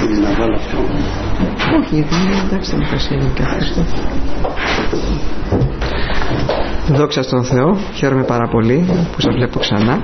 να βάλω αυτό. Όχι, γιατί εντάξει, δεν μου είναι και αυτό. Δόξα στον Θεό, χαίρομαι πάρα πολύ που σας βλέπω ξανά.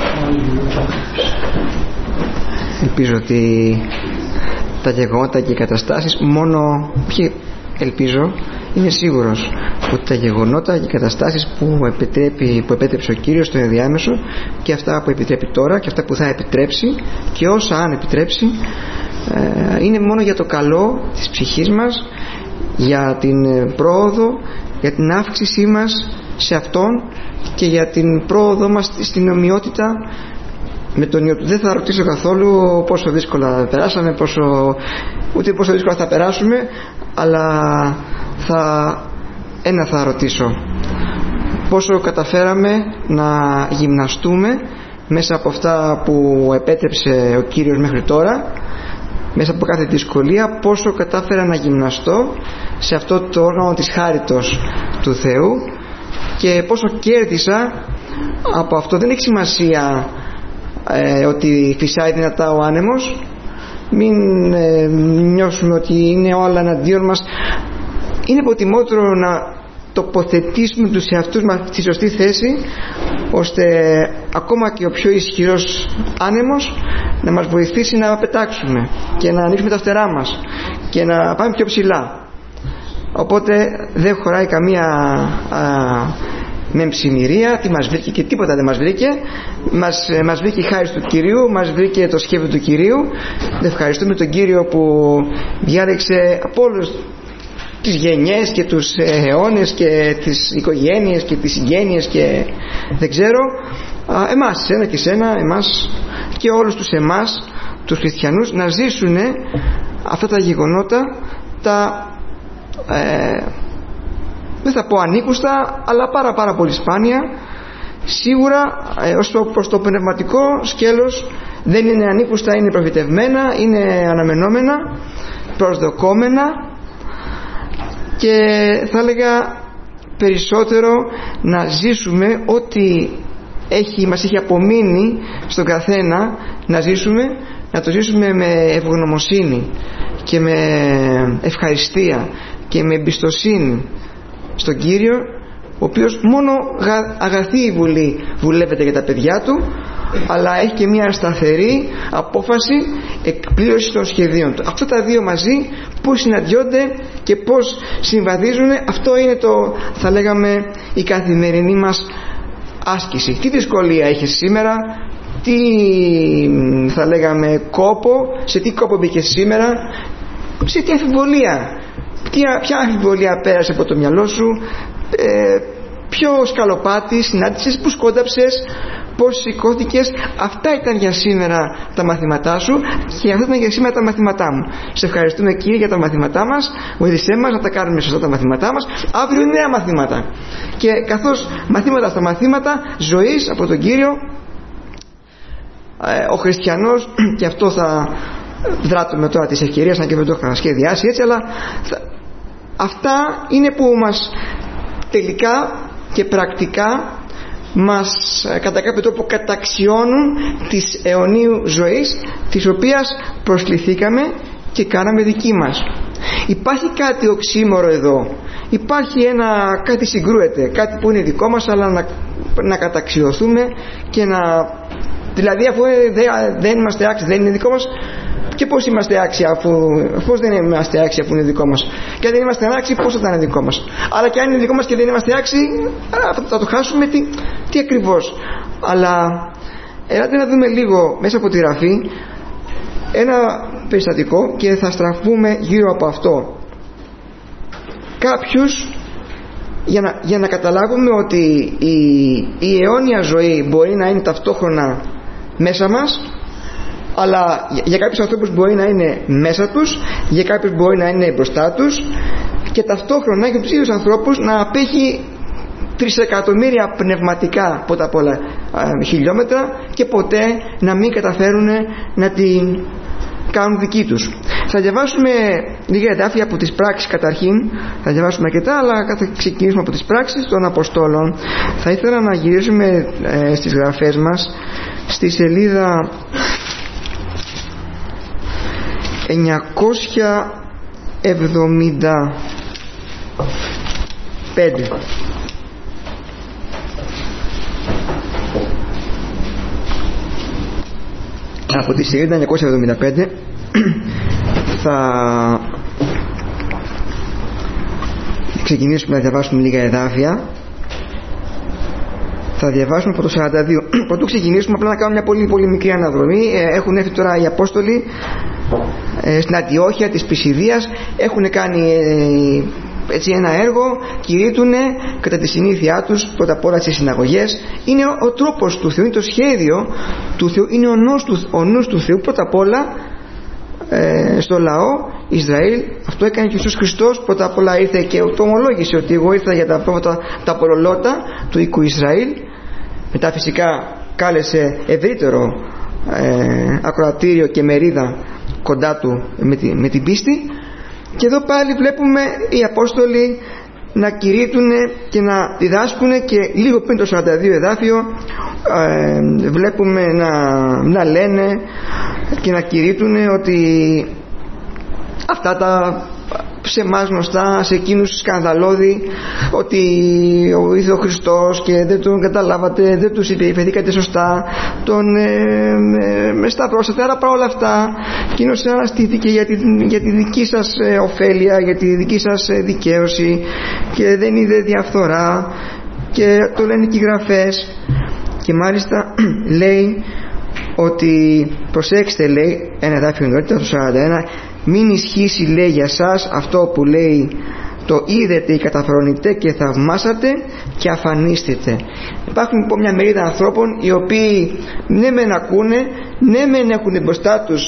Ελπίζω ότι τα γεγονότα και οι καταστάσεις ελπίζω, είμαι σίγουρος ότι τα γεγονότα και οι καταστάσεις που επέτρεψε ο Κύριος στο ενδιάμεσο και αυτά που επιτρέπει τώρα και αυτά που θα επιτρέψει και όσα αν επιτρέψει είναι μόνο για το καλό της ψυχής μας, για την πρόοδο, για την αύξησή μας σε Αυτόν και για την πρόοδο μας στην ομοιότητα με τον Υιό του. Δεν θα ρωτήσω καθόλου πόσο δύσκολα περάσαμε, ούτε πόσο δύσκολα θα περάσουμε, αλλά θα ρωτήσω πόσο καταφέραμε να γυμναστούμε μέσα από αυτά που επέτρεψε ο Κύριος μέχρι τώρα, μέσα από κάθε δυσκολία, πόσο κατάφερα να γυμναστώ σε αυτό το όργανο της χάριτος του Θεού και πόσο κέρδισα από αυτό. Δεν έχει σημασία ότι φυσάει δυνατά ο άνεμος, μην νιώσουμε ότι είναι όλα εναντίον μας. Είναι προτιμότερο να τοποθετήσουμε τους εαυτούς μας στη σωστή θέση, ώστε ακόμα και ο πιο ισχυρός άνεμος να μας βοηθήσει να πετάξουμε και να ανοίξουμε τα φτερά μας και να πάμε πιο ψηλά. Οπότε δεν χωράει καμία μεμψημυρία, τι μας βρήκε και τίποτα δεν μας βρήκε. Μας βρήκε η χάρις του Κυρίου, μας βρήκε το σχέδιο του Κυρίου. Ευχαριστούμε τον Κύριο που διάλεξε από όλους τις γενιές και τους αιώνες και τις οικογένειες και τις συγγένειες και δεν ξέρω, εμάς, εσένα και εσένα, εμάς και όλους τους εμάς τους χριστιανούς να ζήσουν αυτά τα γεγονότα, δεν θα πω ανήκουστα, αλλά πάρα πολύ σπάνια. Σίγουρα προς το πνευματικό σκέλος δεν είναι ανήκουστα, είναι προφητευμένα, είναι αναμενόμενα, προσδοκόμενα και θα έλεγα περισσότερο να ζήσουμε ό,τι μας έχει απομείνει στον καθένα να ζήσουμε, να το ζήσουμε με ευγνωμοσύνη και με ευχαριστία και με εμπιστοσύνη στον Κύριο, ο οποίος μόνο αγαθή βουλή βουλεύεται για τα παιδιά του, αλλά έχει και μια σταθερή απόφαση εκπλήρωση των σχεδίων του. Αυτά τα δύο μαζί πώς συναντιόνται και πώς συμβαδίζουν, αυτό είναι θα λέγαμε η καθημερινή μας άσκηση. Τι δυσκολία έχεις σήμερα, τι θα λέγαμε σε τι κόπο μπήκες σήμερα, σε τι αμφιβολία, ποια αμφιβολία πέρασε από το μυαλό σου, ποιο σκαλοπάτι συνάντησες, που σκόνταψες, πώς σηκώθηκες. Αυτά ήταν για σήμερα τα μαθήματά σου και αυτά ήταν για σήμερα τα μαθήματά μου. Σε ευχαριστούμε Κύριε για τα μαθήματά μας, βοήθησέ μας να τα κάνουμε σωστά τα μαθήματά μας. Αύριο είναι νέα μαθήματα και καθώς μαθήματα στα μαθήματα ζωής από τον Κύριο, ο χριστιανός, και αυτό θα δράτουμε τώρα της ευκαιρίας, να και δεν το είχα σχεδιάσει έτσι, αλλά αυτά είναι που μας τελικά και πρακτικά μας κατά κάποιο τρόπο καταξιώνουν της αιωνίου ζωής, της οποίας προσκληθήκαμε και κάναμε δική μας. Υπάρχει κάτι οξύμορο εδώ, υπάρχει κάτι συγκρούεται, κάτι που είναι δικό μας, αλλά να καταξιωθούμε και δηλαδή αφού δεν είμαστε άξιοι, δεν είναι δικό μας, και πώς είμαστε άξιοι πώς δεν είμαστε άξιοι αφού είναι δικό μας, και αν δεν είμαστε άξιοι πώς θα είναι δικό μας, αλλά και αν είναι δικό μας και δεν είμαστε άξιοι θα το χάσουμε, τι ακριβώς. Αλλά ελάτε να δούμε λίγο μέσα από τη Γραφή ένα περιστατικό και θα στραφούμε γύρω από αυτό κάποιους για να καταλάβουμε ότι η αιώνια ζωή μπορεί να είναι ταυτόχρονα μέσα μας, αλλά για κάποιους ανθρώπους μπορεί να είναι μέσα τους, για κάποιους μπορεί να είναι μπροστά τους, και ταυτόχρονα για τους ίδιους ανθρώπους να απέχει 3 εκατομμύρια πνευματικά πρώτα απ' όλα χιλιόμετρα και ποτέ να μην καταφέρουν να την κάνουν δική τους. Θα διαβάσουμε λίγα εδάφια από τις πράξεις καταρχήν, θα διαβάσουμε αρκετά, αλλά θα ξεκινήσουμε από τις πράξεις των Αποστόλων. Θα ήθελα να γυρίσουμε στις γραφές μας στη σελίδα Από τη σελίδα 975 θα ξεκινήσουμε να διαβάσουμε λίγα εδάφια. Θα διαβάσουμε από το 42. Πρωτού ξεκινήσουμε, απλά να κάνουμε μια πολύ πολύ μικρή αναδρομή. Έχουν έρθει τώρα οι Απόστολοι στην Αντιόχεια της Πισιδίας, έχουν κάνει έτσι ένα έργο, κηρύττουν κατά τη συνήθειά τους πρώτα απ' όλα στις συναγωγές. Είναι ο τρόπος του Θεού, είναι το σχέδιο του Θεού, είναι ο νους του Θεού πρώτα απ' όλα στο λαό Ισραήλ. Αυτό έκανε και ο Ιησούς Χριστός. Πρώτα απ' όλα ήρθε και το ομολόγησε ότι εγώ ήρθα για τα πρώτα τα πολλολότα του οίκου Ισραήλ. Μετά φυσικά κάλεσε ευρύτερο ακροατήριο και μερίδα κοντά του με την πίστη. Και εδώ πάλι βλέπουμε οι Απόστολοι να κηρύττουν και να διδάσκουν, και λίγο πριν το 42 εδάφιο βλέπουμε να λένε και να κηρύττουν ότι αυτά τα σε εμάς γνωστά, σε εκείνους σκανδαλώδη, ότι ήρθε ο Χριστός και δεν τον καταλάβατε, δεν τους υπηρεθήκατε σωστά, τον σταυρώσατε, άρα παρόλα αυτά εκείνος αναστήθηκε για τη δική σας ωφέλεια, για τη δική σας δικαίωση και δεν είδε διαφθορά, και το λένε και οι γραφές. Και μάλιστα λέει ότι, προσέξτε, λέει ένα εδάφιο νωρίτερα, το 41, μην ισχύσει, λέει, για σας αυτό που λέει το είδετε οι καταφρονητέ και θαυμάσατε και αφανίστητε. Υπάρχουν λοιπόν μια μερίδα ανθρώπων οι οποίοι ναι μεν ακούνε, ναι μεν έχουν μπροστά τους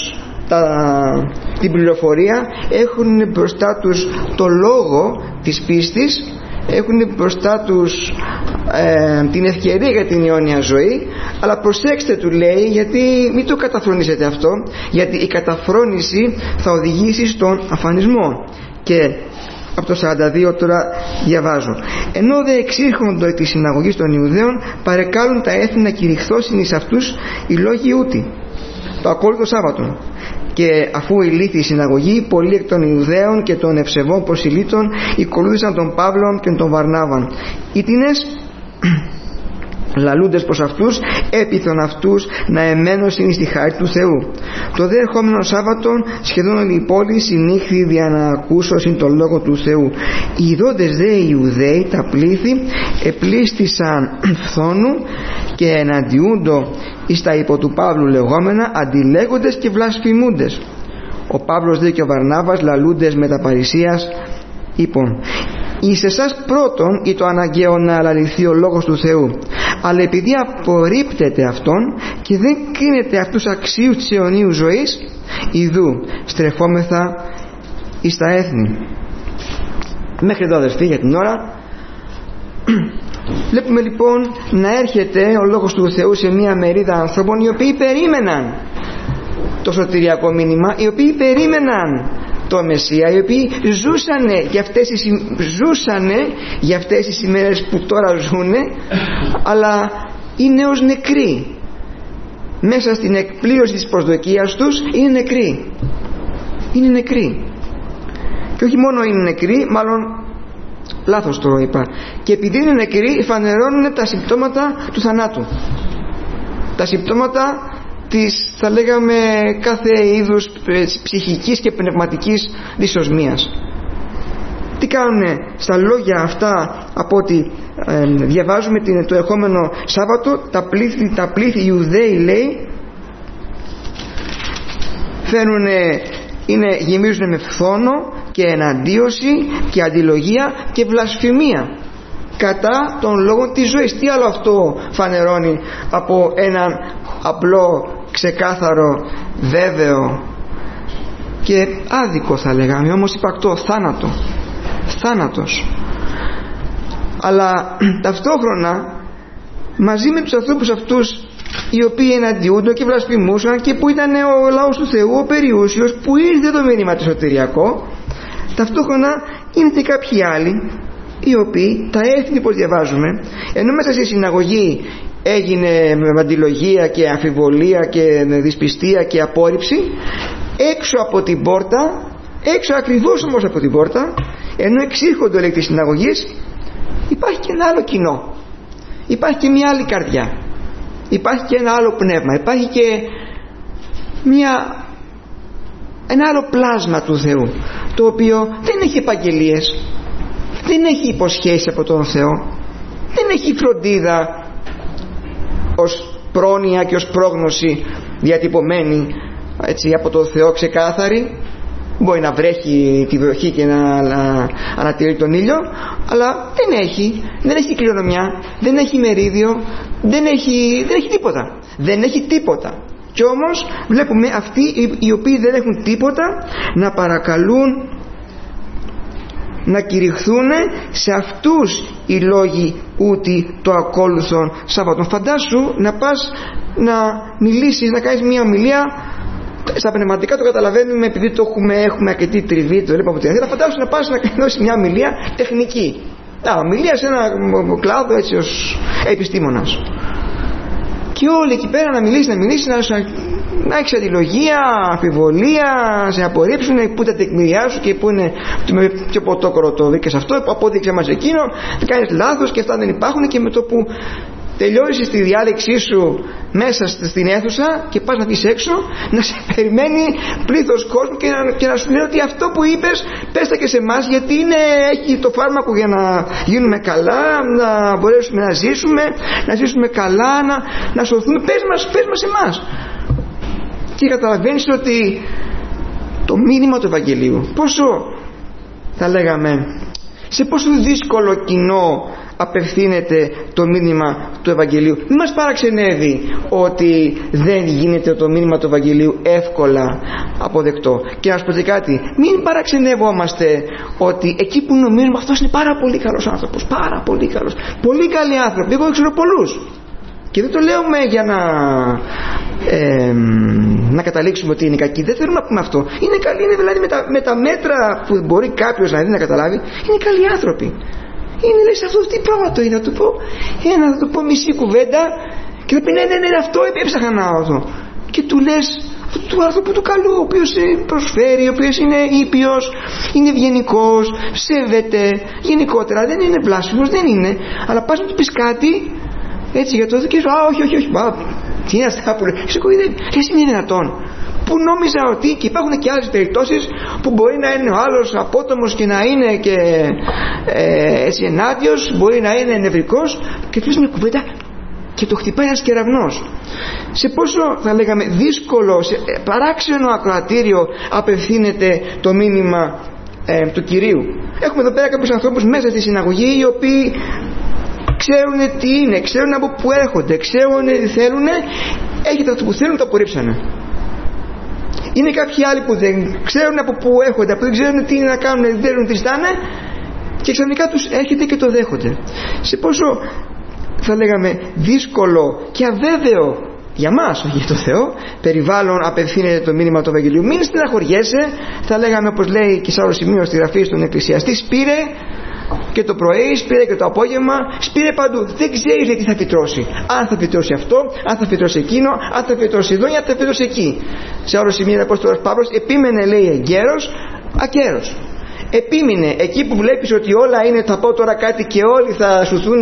την πληροφορία, έχουν μπροστά τους το λόγο της πίστης, έχουν μπροστά τους την ευκαιρία για την αιώνια ζωή, αλλά προσέξτε, του λέει, γιατί μην το καταφρονήσετε αυτό, γιατί η καταφρόνηση θα οδηγήσει στον αφανισμό. Και από το 42 τώρα διαβάζω: ενώ δε εξήρχοντο εκ της συναγωγής των Ιουδαίων παρεκάλουν τα έθνη να κηρυχθώσιν εις αυτούς οι λόγοι ούτη το ακόλουθο Σάββατον. Και αφού ηλίθη η συναγωγή, πολλοί εκ των Ιουδαίων και των ευσεβών προσιλήτων ακολούθησαν τον Παύλον και τον Βαρνάβαν. Ήτινες λαλούντες προς αυτούς, έπειθον αυτούς να εμένωσιν στη χάρη του Θεού. Το δε ερχόμενο Σάββατον σχεδόν όλη η πόλη συνήχθη δια να ακούσωσιν τον λόγο του Θεού. Οι ειδώντες δε οι Ιουδαίοι τα πλήθη επλήστησαν φθόνου και εναντιούντο εις τα υπό του Παύλου λεγόμενα αντιλέγοντες και βλασφημούντες. Ο Παύλος δε και ο Βαρνάβας λαλούντες με τα παρησίας είπων: εις εσάς πρώτον ή το αναγκαίο να αλαληθεί ο λόγος του Θεού, αλλά επειδή απορρίπτεται αυτόν και δεν κρίνεται αυτούς αξίους της αιωνίου ζωής, ιδού στρεφόμεθα εις τα έθνη. Μέχρι εδώ, αδελφοί, για την ώρα. Βλέπουμε λοιπόν να έρχεται ο λόγος του Θεού σε μια μερίδα ανθρώπων οι οποίοι περίμεναν το σωτηριακό μήνυμα, οι οποίοι περίμεναν το Μεσσία, οι οποίοι ζούσανε για αυτές τις ημέρες που τώρα ζουνε, αλλά είναι ως νεκροί. Μέσα στην εκπλήρωση της προσδοκίας τους είναι νεκροί. Είναι νεκροί. Και όχι μόνο είναι νεκροί, μάλλον λάθος το είπα, και επειδή είναι νεκροί φανερώνουν τα συμπτώματα του θανάτου, τα συμπτώματα της, θα λέγαμε, κάθε είδους ψυχικής και πνευματικής δυσοσμίας. Τι κάνουνε στα λόγια αυτά? Από ότι διαβάζουμε το ερχόμενο Σάββατο, τα πλήθη Ιουδαίοι, λέει, γεμίζουν με φθόνο και εναντίωση και αντιλογία και βλασφημία κατά των λόγων της ζωής. Τι άλλο αυτό φανερώνει από έναν απλό, ξεκάθαρο, βέβαιο και άδικο, θα λέγαμε, όμως υπαρκτό θάνατος. Αλλά ταυτόχρονα μαζί με τους ανθρώπους αυτούς οι οποίοι εναντιούνται και βλασφημούσαν και που ήταν ο λαός του Θεού, ο περιούσιος, που ήρθε το μήνυμα το σωτηριακό, ταυτόχρονα είναι και κάποιοι άλλοι οι οποίοι, τα έθνη, πως διαβάζουμε, ενώ μέσα στη συναγωγή έγινε με αντιλογία και αμφιβολία και δυσπιστία και απόρριψη, έξω από την πόρτα, έξω ακριβώς όμως από την πόρτα, ενώ εξήρχονται όλοι της συναγωγής, υπάρχει και ένα άλλο κοινό, υπάρχει και μια άλλη καρδιά, υπάρχει και ένα άλλο πνεύμα, υπάρχει και ένα άλλο πλάσμα του Θεού, το οποίο δεν έχει επαγγελίες, δεν έχει υποσχέσεις από τον Θεό, δεν έχει φροντίδα ως πρόνοια και ως πρόγνωση διατυπωμένη έτσι από τον Θεό ξεκάθαρη. Μπορεί να βρέχει τη βροχή και να ανατηρεί τον ήλιο, αλλά δεν έχει κληρονομιά, δεν έχει μερίδιο, δεν έχει τίποτα, δεν έχει τίποτα. Κι όμως βλέπουμε αυτοί οι οποίοι δεν έχουν τίποτα να παρακαλούν να κηρυχθούν σε αυτούς οι λόγοι ούτι το ακόλουθον Σάββατον. Φαντάσου να πας να μιλήσεις, να κάνεις μια ομιλία. Στα πνευματικά το καταλαβαίνουμε επειδή το έχουμε αρκετή τριβή, το βλέπουμε από την Αθήνα. Φαντάσου να πας να δώσεις μια ομιλία τεχνική, ομιλία σε ένα κλάδο έτσι ως επιστήμονας, και όλοι εκεί πέρα να μιλήσεις, να έχεις αντιλογία, αμφιβολία, σε απορρίψουν, πού τα τεκμηριά σου και πού είναι με πιο πρωτόκολλο το δίκες αυτό, απόδειξε μας εκείνο, θα κάνεις λάθος και αυτά δεν υπάρχουν, και με το που τελειώσεις τη διάλεξή σου μέσα στην αίθουσα και πας να βγεις έξω, να σε περιμένει πλήθος κόσμου και να σου λέει ότι αυτό που είπες πες τα και σε εμάς, γιατί έχει το φάρμακο για να γίνουμε καλά, να μπορέσουμε να ζήσουμε καλά, να σωθούμε. Πες μας εμάς. Και καταλαβαίνεις ότι το μήνυμα του Ευαγγελίου, πόσο θα λέγαμε, σε πόσο δύσκολο κοινό απευθύνεται το μήνυμα του Ευαγγελίου. Μην μας παραξενεύει ότι δεν γίνεται το μήνυμα του Ευαγγελίου εύκολα αποδεκτό. Και να σου πω και κάτι, μην παραξενεύομαστε ότι εκεί που νομίζουμε αυτός είναι πάρα πολύ καλός άνθρωπος, πάρα πολύ καλός, πολύ καλοί άνθρωποι, εγώ ξέρω πολλούς, και δεν το λέμε για να καταλήξουμε ότι είναι κακοί, δεν θέλουμε να πούμε αυτό. Είναι καλοί, είναι δηλαδή με τα μέτρα που μπορεί κάποιος να δει, να καταλάβει, είναι καλοί άνθρωποι. Είναι, λες, αυτό τι πρόβατο είναι, θα του πω μισή κουβέντα και θα πει ναι, αυτό έψαχνα να δω, και του λες του άνθρωπου του καλού, ο οποίος προσφέρει, ο οποίος είναι ήπιος, είναι ευγενικός, σέβεται γενικότερα, δεν είναι βλάσιμος, δεν είναι, αλλά πας να του πεις κάτι έτσι για το και σου, όχι, τι είναι αυτά που λέει, εσύ είναι δυνατόν? Που νόμιζα ότι, και υπάρχουν και άλλες περιπτώσεις που μπορεί να είναι ο άλλος απότομος και να είναι και έτσι ενάντιος, μπορεί να είναι νευρικός, και του λες μια κουβέντα και το χτυπάει ένας κεραυνός. Σε πόσο θα λέγαμε δύσκολο, σε παράξενο ακροατήριο απευθύνεται το μήνυμα του Κυρίου. Έχουμε εδώ πέρα κάποιους ανθρώπους μέσα στη συναγωγή, οι οποίοι ξέρουν τι είναι, ξέρουν από πού έρχονται, ξέρουν τι θέλουν, έχετε αυτό που θέλουν, το απορρίψανε. Είναι κάποιοι άλλοι που δεν ξέρουν από πού έρχονται, που δεν ξέρουν τι είναι να κάνουν, δεν ξέρουν τι ζητάνε, και ξαφνικά τους έρχεται και το δέχονται. Σε πόσο θα λέγαμε δύσκολο και αβέβαιο για μας, όχι για το Θεό, περιβάλλον απευθύνεται το μήνυμα του Ευαγγελίου. Μην στεναχωριέσαι, θα λέγαμε, όπως λέει και σε άλλο σημείο στη γραφή στον Εκκλησιαστή, σπήρε και το πρωί, σπήρε και το απόγευμα, σπήρε παντού. Δεν ξέρεις γιατί θα φυτρώσει. Αν θα φυτρώσει αυτό, αν θα φυτρώσει εκείνο, αν θα φυτρώσει εδώ ή αν θα φυτρώσει εκεί. Σε άλλο σημείο ο Απόστολος Παύλος επίμενε, λέει, εγκαίρος, ακέρος. Επίμενε εκεί που βλέπεις ότι όλα είναι, θα πω τώρα κάτι και όλοι θα σωθούν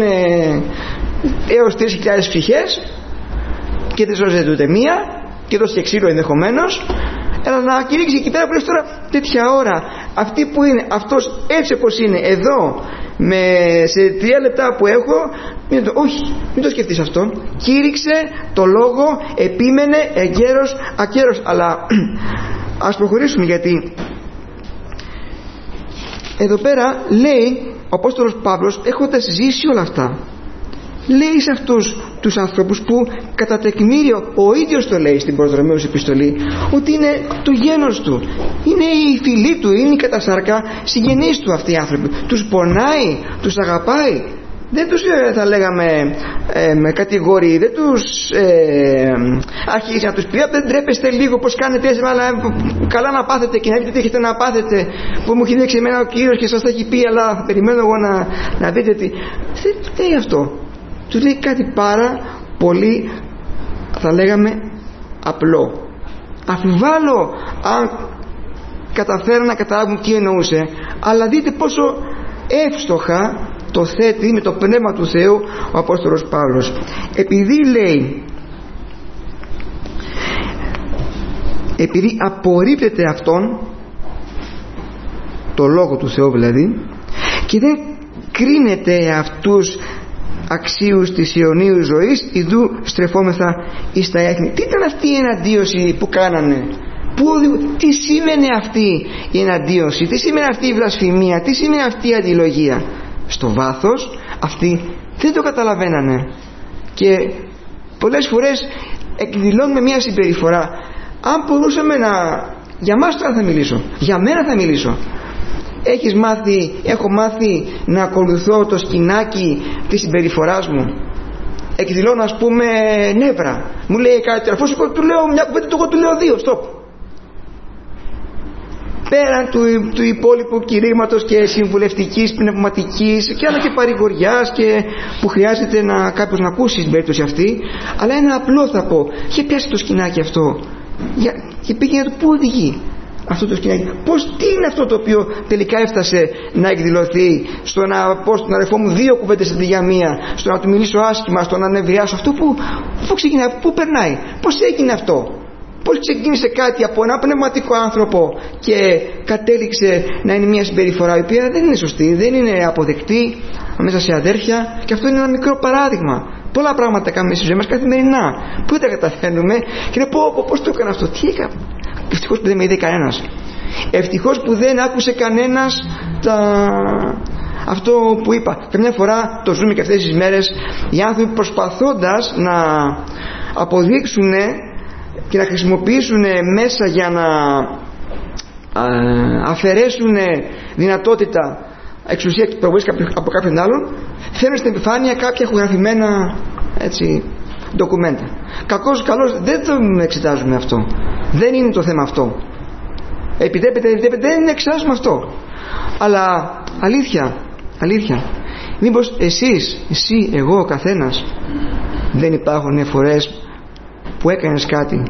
έως 3.000 ψυχές και δεν σώζεται ούτε μία, και δώσει και ξύλο ενδεχομένως, αλλά να κηρύξει εκεί πέρα που λες τώρα τέτοια ώρα, αυτή που είναι, αυτός έτσι όπως είναι εδώ, σε 3 λεπτά που έχω, όχι, μην το σκεφτείς αυτό, κήρυξε το λόγο, επίμενε, εγκαίρος, ακέρος. Αλλά ας προχωρήσουμε, γιατί εδώ πέρα λέει ο Απόστολος Παύλος, έχοντας ζήσει όλα αυτά, λέει σε αυτούς τους ανθρώπους που κατά τεκμήριο ο ίδιος το λέει στην προς Ρωμαίους επιστολή, ότι είναι το γένος του, είναι η φυλή του, είναι η κατασάρκα συγγενείς του αυτοί οι άνθρωποι. Τους πονάει, τους αγαπάει, δεν τους θα λέγαμε κατηγορεί, δεν τους αρχίζει να τους πει δεν τρέπεστε λίγο πως κάνετε έτσι, αλλά καλά να πάθετε και να δείτε τι έχετε να πάθετε, που μου έχει δείξει εμένα ο Κύριος και σας τα έχει πει, αλλά θα περιμένω εγώ να δείτε τι. Δεν λέει αυτό, του λέει κάτι πάρα πολύ, θα λέγαμε, απλό. Αφιβάλλω αν καταφέρουν να καταλάβουν τι εννοούσε, αλλά δείτε πόσο εύστοχα το θέτει με το Πνεύμα του Θεού ο Απόστολος Παύλος. Επειδή λέει, επειδή απορρίπτεται αυτόν, το Λόγο του Θεού δηλαδή, και δεν κρίνεται αυτούς αξίους της αιωνίου ζωής, ιδού στρεφόμεθα εις τα έθνη. Τι ήταν αυτή η εναντίωση που κάνανε? Τι σήμαινε αυτή η εναντίωση? Τι σήμαινε αυτή η βλασφημία? Τι σήμαινε αυτή η αντιλογία? Στο βάθος αυτοί δεν το καταλαβαίνανε, και πολλές φορές εκδηλώνουμε μια συμπεριφορά. Αν μπορούσαμε για μας τώρα θα μιλήσω, για μένα θα μιλήσω. Έχω μάθει να ακολουθώ το σκηνάκι της συμπεριφοράς μου. Εκδηλώνω, ας πούμε, νεύρα. Μου λέει κάτι, αφού του λέω μια κουβέντα, εγώ του λέω δύο, stop. Πέραν του υπόλοιπου κηρύγματος και συμβουλευτικής, πνευματικής και άλλα και παρηγοριάς, και που χρειάζεται κάποιος να ακούσει στην περίπτωση αυτή, αλλά ένα απλό θα πω: και πιάσει το σκηνάκι αυτό και πήγαινε να του πού οδηγεί αυτό το σκηνάκι. Τι είναι αυτό το οποίο τελικά έφτασε να εκδηλωθεί στο να πω στον αδερφό μου δύο κουβέντες αντί για μία, στο να του μιλήσω άσχημα, στο να νευριάσω? Αυτό πού ξεκινάει, πού περνάει, πώς έγινε αυτό? Πώς ξεκίνησε κάτι από ένα πνευματικό άνθρωπο και κατέληξε να είναι μια συμπεριφορά η οποία δεν είναι σωστή, δεν είναι αποδεκτή μέσα σε αδέρφια? Και αυτό είναι ένα μικρό παράδειγμα. Πολλά πράγματα κάνουμε στη ζωή μας καθημερινά που δεν τα καταφέρνουμε και να πω πώς το έκανα αυτό, τι έκανα? Ευτυχώς που δεν με είδε κανένας. Ευτυχώς που δεν άκουσε κανένας αυτό που είπα. Καμιά φορά το ζούμε και αυτές τις μέρες, οι άνθρωποι προσπαθώντας να αποδείξουν και να χρησιμοποιήσουν μέσα για να αφαιρέσουν δυνατότητα, εξουσία και προβολής από κάποιον άλλον, φέρνουν στην επιφάνεια κάποια ηχογραφημένα ντοκουμέντα. Κακώς καλώς δεν το εξετάζουμε αυτό. Δεν είναι το θέμα αυτό. Επιτρέπεται, δεν εξετάζουμε αυτό. Αλλά αλήθεια, μήπως εσύ, εγώ, ο καθένας, δεν υπάρχουν φορές που έκανες κάτι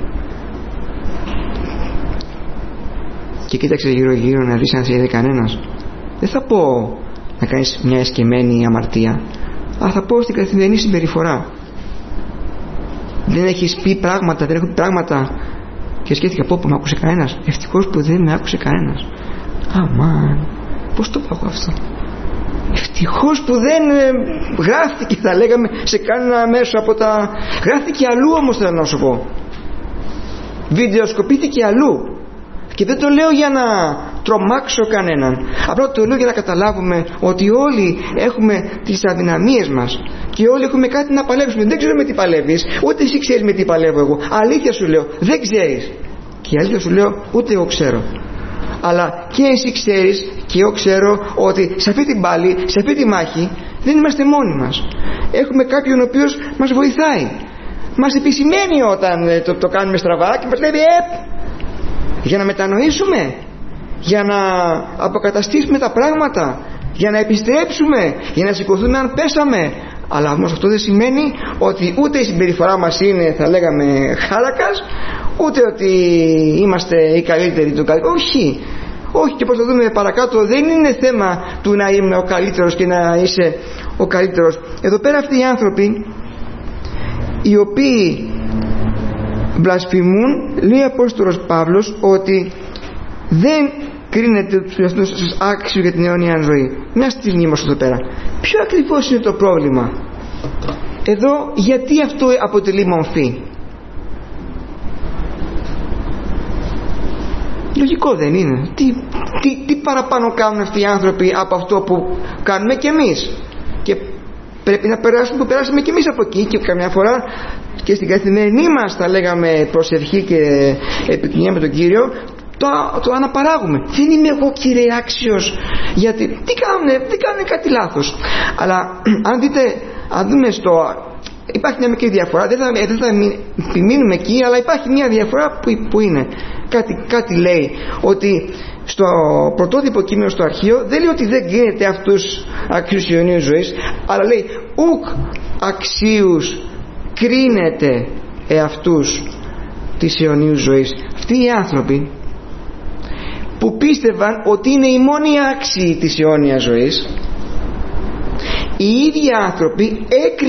και κοίταξε γύρω να δεις αν σε είδε κανένας? Δεν θα πω να κάνεις μια εσκεμμένη αμαρτία, αλλά θα πω στην καθημερινή συμπεριφορά. Δεν έχεις πει πράγματα, δεν έχω πει πράγματα και σκέφτηκα πω με άκουσε κανένας? Ευτυχώς που δεν με άκουσε κανένας. Αμάν, πώς το πάω αυτό? Ευτυχώς που δεν γράφτηκε, θα λέγαμε, σε κανένα μέσο από τα... Γράφτηκε αλλού όμως, θέλω να σου πω. Βιντεοσκοπήθηκε αλλού. Και δεν το λέω για να τρομάξω κανέναν. Απλά το λέω για να καταλάβουμε ότι όλοι έχουμε τις αδυναμίες μας και όλοι έχουμε κάτι να παλέψουμε. Δεν ξέρω με τι παλεύεις, ούτε εσύ ξέρεις με τι παλεύω εγώ. Αλήθεια σου λέω, δεν ξέρεις. Και αλήθεια σου λέω, ούτε εγώ ξέρω. Αλλά και εσύ ξέρεις και εγώ ξέρω ότι σε αυτή την πάλη, σε αυτή τη μάχη δεν είμαστε μόνοι μας. Έχουμε κάποιον ο οποίος μας βοηθάει, μας επισημαίνει όταν το κάνουμε στραβά και μας λέει για να μετανοήσουμε, για να αποκαταστήσουμε τα πράγματα, για να επιστρέψουμε, για να σηκωθούμε αν πέσαμε. Αλλά όμως αυτό δεν σημαίνει ότι ούτε η συμπεριφορά μας είναι, θα λέγαμε, χάρακας, ούτε ότι είμαστε οι καλύτεροι του καλύτερου. Όχι, και πώς θα δούμε παρακάτω, δεν είναι θέμα του να είμαι ο καλύτερος και να είσαι ο καλύτερος. Εδώ πέρα αυτοί οι άνθρωποι οι οποίοι βλασφημούν, λέει ο Απόστολος Παύλος ότι δεν κρίνεται τους εαυτούς σας άξιο για την αιώνια ζωή. Μια στιγμή μας εδώ πέρα. Ποιο ακριβώς είναι το πρόβλημα εδώ? Γιατί αυτό αποτελεί μομφή? Λογικό δεν είναι? Τι παραπάνω κάνουν αυτοί οι άνθρωποι από αυτό που κάνουμε και εμείς? Και πρέπει να περάσουμε που περάσαμε και εμείς από εκεί, και καμιά φορά και στην καθημερινή μας, θα λέγαμε, προσευχή και επικοινωνία με τον Κύριο, το αναπαράγουμε. Δεν είμαι εγώ, Κύριε, άξιος, γιατί δεν κάνουν κάτι λάθος. Αλλά αν δούμε υπάρχει μια μικρή διαφορά, δεν θα επιμείνουμε εκεί, αλλά υπάρχει μια διαφορά που είναι κάτι λέει, ότι στο πρωτότυπο κείμενο στο αρχείο δεν λέει ότι δεν κρίνεται αυτούς αξίους αιωνίου ζωής, αλλά λέει ουκ αξίους κρίνεται εαυτούς της αιωνίου ζωής. Αυτοί οι άνθρωποι που πίστευαν ότι είναι οι μόνοι άξιοι της αιώνιας ζωής, οι ίδιοι άνθρωποι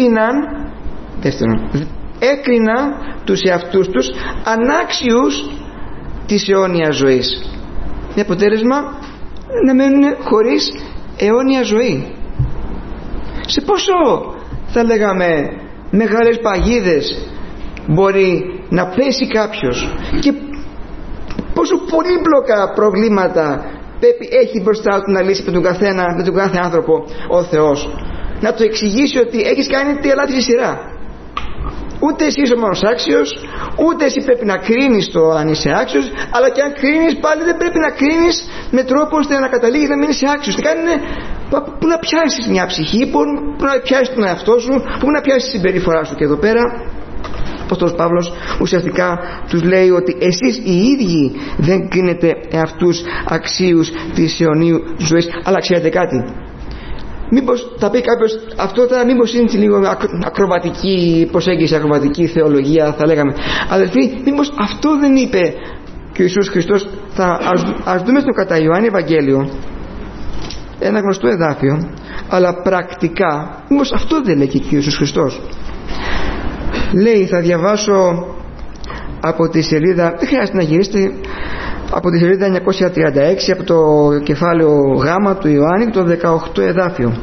έκριναν τους εαυτούς τους ανάξιους της αιώνιας ζωής, με αποτέλεσμα να μένουν χωρίς αιώνια ζωή. Σε πόσο, θα λέγαμε, μεγάλες παγίδες μπορεί να πέσει κάποιος και πόσο πολύπλοκα προβλήματα έχει μπροστά του να λύσει με τον κάθε άνθρωπο ο Θεός. Να του εξηγήσει ότι έχεις κάνει τη λάθη σειρά. Ούτε εσύ είσαι ο μόνος άξιος, ούτε εσύ πρέπει να κρίνεις το αν είσαι άξιος, αλλά και αν κρίνεις πάλι δεν πρέπει να κρίνεις με τρόπο ώστε να καταλήγεις να μην είσαι άξιος. Πού να πιάσεις μια ψυχή, πού να πιάσεις τον εαυτό σου, πού να πιάσεις τη συμπεριφορά σου. Και εδώ πέρα ο Απόστολος Παύλος ουσιαστικά τους λέει ότι εσείς οι ίδιοι δεν κρίνετε εαυτούς αξίους της αιωνίου ζωής. Αλλά ξέρετε κάτι, μήπως θα πει κάποιος, αυτό μήπως είναι λίγο ακροβατική προσέγγιση, ακροβατική θεολογία θα λέγαμε. Αδελφοί, μήπως αυτό δεν είπε και ο Ιησούς Χριστός? Ας δούμε στο κατά Ιωάννη Ευαγγέλιο ένα γνωστό εδάφιο, αλλά πρακτικά μήπως αυτό δεν λέει και ο Ιησούς Χριστός? Λέει, θα διαβάσω από τη σελίδα, δεν χρειάζεται να γυρίσετε, από τη σελίδα 936, από το κεφάλαιο Γ του Ιωάννη, το 18 εδάφιο.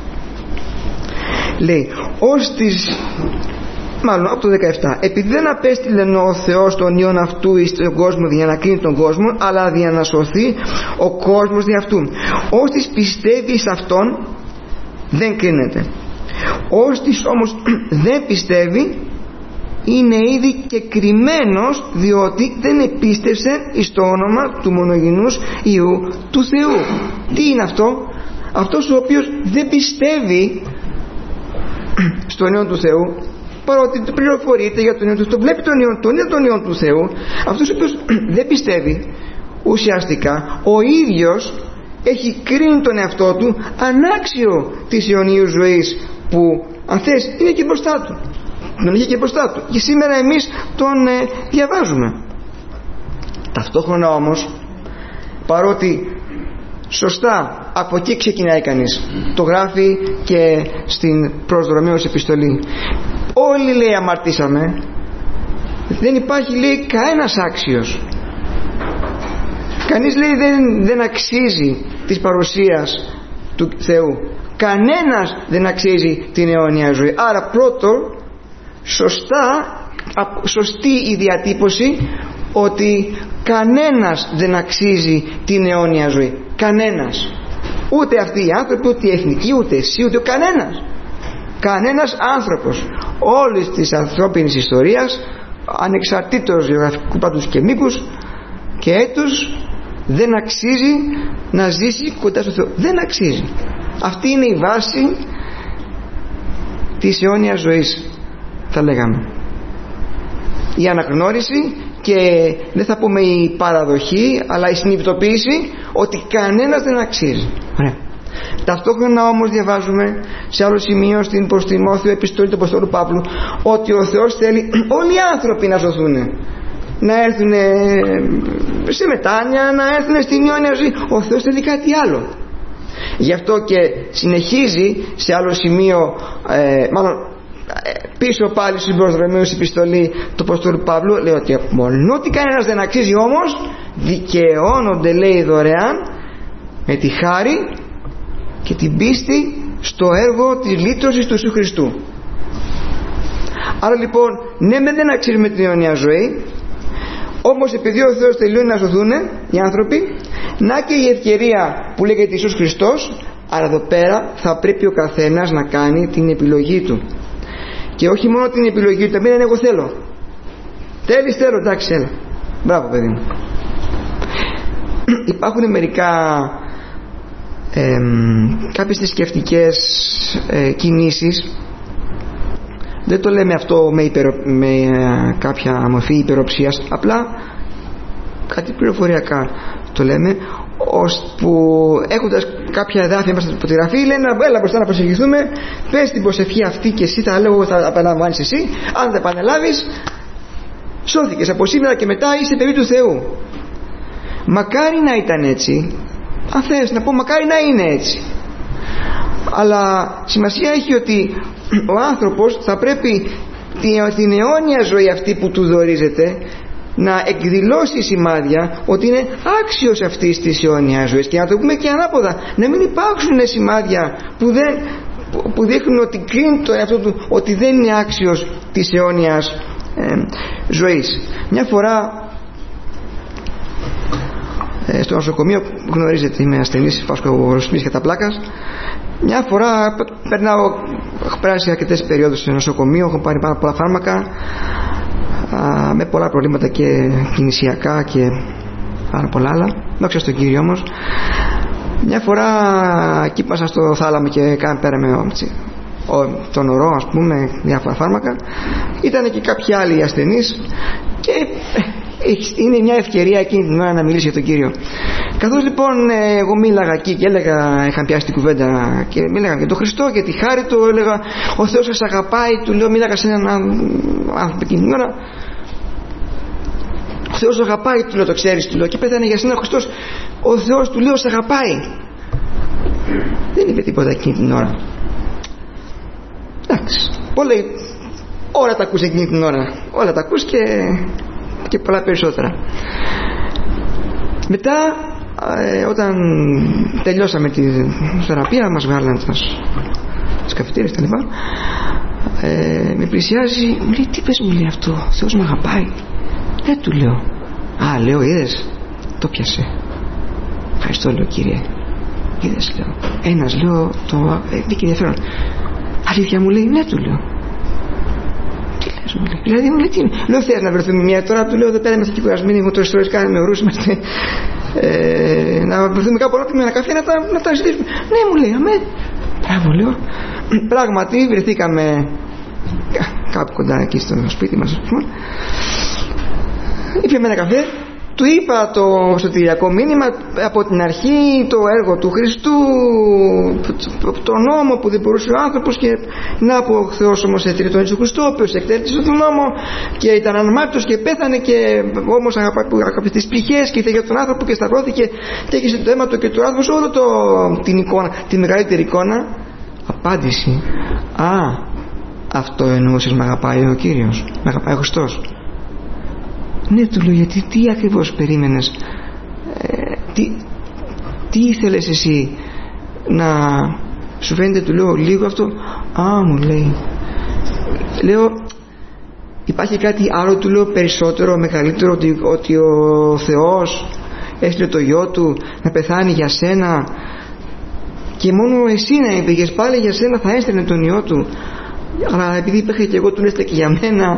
Λέει, μάλλον από το 17, επειδή δεν απέστειλε ο Θεός τον Υιόν αυτού εις τον κόσμο για να κρίνει τον κόσμο, αλλά για να σωθεί ο κόσμος δι' αυτού. Όστις πιστεύει σε αυτόν δεν κρίνεται. Όστις όμως δεν πιστεύει είναι ήδη και κρυμμένος, διότι δεν επίστευσε εις το όνομα του μονογενούς Υιού του Θεού. Τι είναι αυτό? Αυτός ο οποίος δεν πιστεύει στον Υιόν του Θεού, παρότι πληροφορείται για τον Υιόν του Θεού, βλέπει τον Υιόν του Θεού, αυτός ο οποίος δεν πιστεύει, ουσιαστικά ο ίδιος έχει κρίνει τον εαυτό του ανάξιο της αιωνίου ζωής, που αν θες είναι και μπροστά του. Τον είχε και μπροστά του και σήμερα εμείς τον διαβάζουμε. Ταυτόχρονα όμως, παρότι σωστά από εκεί ξεκινάει κανείς, το γράφει και στην προς Ρωμαίους επιστολή, όλοι λέει αμαρτήσαμε, δεν υπάρχει λέει κανένας άξιος, κανείς λέει δεν αξίζει της παρουσίας του Θεού, κανένας δεν αξίζει την αιώνια ζωή. Άρα πρώτο, σωστή η διατύπωση ότι κανένας δεν αξίζει την αιώνια ζωή. Κανένας. Ούτε αυτοί οι άνθρωποι, ούτε οι εθνικοί, ούτε εσύ, ούτε κανένας άνθρωπος όλης της ανθρώπινης ιστορίας, ανεξαρτήτως γεωγραφικού πάντως και μήκους και έτους, δεν αξίζει να ζήσει κοντά στο Θεό. Δεν αξίζει. Αυτή είναι η βάση της αιώνιας ζωής, θα λέγαμε. Η αναγνώριση, και δεν θα πούμε η παραδοχή, αλλά η συνειδητοποίηση ότι κανένας δεν αξίζει. Ωραία. Ταυτόχρονα όμως διαβάζουμε σε άλλο σημείο στην προς Τιμόθεο επιστολή του Αποστόλου Παύλου ότι ο Θεός θέλει όλοι οι άνθρωποι να σωθούν, να έρθουν σε μετάνοια, να έρθουν στην αιώνια ζωή. Ο Θεός θέλει κάτι άλλο. Γι' αυτό και συνεχίζει σε άλλο σημείο, πίσω πάλι στην προς Ρωμαίους επιστολή του Αποστόλου Παύλου, λέει ότι μόνο ότι κανένας δεν αξίζει, όμως δικαιώνονται, λέει, δωρεάν με τη χάρη και την πίστη στο έργο της λύτρωσης του Ιησού Χριστού. Άρα λοιπόν, ναι με δεν αξίζουμε την αιώνια ζωή, όμως επειδή ο Θεός τελειώνει να σωθούν οι άνθρωποι, να και η ευκαιρία που λέγεται Ιησούς Χριστός. Άρα εδώ πέρα θα πρέπει ο καθένας να κάνει την επιλογή του, και όχι μόνο την επιλογή του, να μην είναι εγώ θέλω. Θέλεις, θέλω, εντάξει, έλα, μπράβο παιδί μου. Υπάρχουν κάποιες θρησκευτικές κινήσεις, δεν το λέμε αυτό με κάποια μορφή υπεροψίας, απλά κάτι πληροφοριακά το λέμε, ώσπου έχοντας κάποια εδάφια μέσα από τη γραφή λένε έλα μπροστά να προσευχηθούμε, πες την προσευχή αυτή και εσύ θα λέω, θα επαναλαμβάνεις εσύ, αν δεν επαναλάβεις Σώθηκες, από σήμερα και μετά είσαι παιδί του Θεού. Μακάρι να ήταν έτσι. Αν θες να πω, μακάρι να είναι έτσι. Αλλά σημασία έχει ότι ο άνθρωπος θα πρέπει την αιώνια ζωή αυτή που του δωρίζεται να εκδηλώσει σημάδια ότι είναι άξιος αυτής της αιώνιας ζωής. Και να το πούμε και ανάποδα, να μην υπάρξουν σημάδια που δείχνουν ότι κρίνει το εαυτό του ότι δεν είναι άξιος της αιώνιας ζωής. Μια φορά στο νοσοκομείο, γνωρίζετε, είμαι ασθενής, φάσκω κατά πλάκας. Μια φορά έχω περάσει αρκετές περιόδους στο νοσοκομείο, έχω πάρει πάρα πολλά φάρμακα με πολλά προβλήματα και κινησιακά και πάρα πολλά άλλα, δόξα στον Κύριο. Όμως μια φορά κοίπασα στο θάλαμο και πέραμε τον ορό, ας πούμε, διάφορα φάρμακα. Ήταν και κάποιοι άλλοι ασθενείς και είναι μια ευκαιρία εκείνη την ώρα να μιλήσει για τον Κύριο. Καθώς λοιπόν εγώ μίλαγα εκεί και είχα πιάσει την κουβέντα και μίλαγα για τον Χριστό και τη χάρη του, έλεγα ο Θεός σας αγαπάει, του λέω, μίλαγα σε έναν άνθρωπο εκείνη την ώρα. Ο Θεός αγαπάει, του λέω, το ξέρεις, του λέω, και πέθανε για σένα ο Χριστός. Ο Θεός, του λέω, σε αγαπάει. Δεν είπε τίποτα εκείνη την ώρα. Εντάξει, όλα τα ακούς εκείνη την ώρα, όλα τα ακούς και πολλά περισσότερα. Μετά όταν τελειώσαμε τη θεραπεία, μας βγάλαν τις καφετέρειες τα λοιπά, με πλησιάζει, μου λέει, τι πες, μου λέει αυτό, ο Θεός με αγαπάει. Του λέω, λέω, είδες, το πιάσε, ευχαριστώ, λέω, Κύριε, είδες, λέω, ένας, λέω, το δίκαιο ενδιαφέρον. Αλήθεια, μου λέει, ναι, του λέω. Τι λες, μου λέει, δηλαδή, μου λέει, τι είναι. Λέω, θες να βρεθούμε μια τώρα, του λέω, εδώ πέρα είμαστε και κουρασμένοι, εγώ τώρα ιστορίες κάνουμε ορούς, είμαστε, να βρεθούμε κάπου να πούμε ένα καφέ να τα ζητήσουμε. Ναι, μου λέει, αμέ, μπράβο, λέω. Πράγματι βρεθήκαμε κάπου κοντά εκεί στο σπίτι μας, ας πούμε. Ήπιαμε ένα καφέ, του είπα το σωτηριακό μήνυμα από την αρχή, το έργο του Χριστού, το νόμο που δεν μπορούσε ο άνθρωπος, και να πω ο Θεός όμως έθειρε τον Ιησού Χριστό, ο οποίος εκτέλεσε τον νόμο και ήταν αναμάρτητος και πέθανε, και όμως αγαπητές τις πληγές και ήρθε για τον άνθρωπο και σταυρώθηκε και έγινε το αίμα του και του άνθρωπος, όλο την εικόνα, τη μεγαλύτερη εικόνα. Απάντηση, αυτό εννοούσες, με αγαπάει ο Κύριος, με αγαπάει ο Χριστός. Ναι, του λέω, γιατί τι ακριβώς περίμενες, τι ήθελες εσύ να σου φαίνεται, του λέω, λίγο αυτό. Μου λέει, λέω, υπάρχει κάτι άλλο, του λέω, περισσότερο, μεγαλύτερο, ότι ο Θεός έστειλε το γιο του να πεθάνει για σένα και μόνο εσύ να πήγες πάλι για σένα θα έστελνε τον ιό του, αλλά επειδή υπήρχε και εγώ, του έστειλε και για μένα,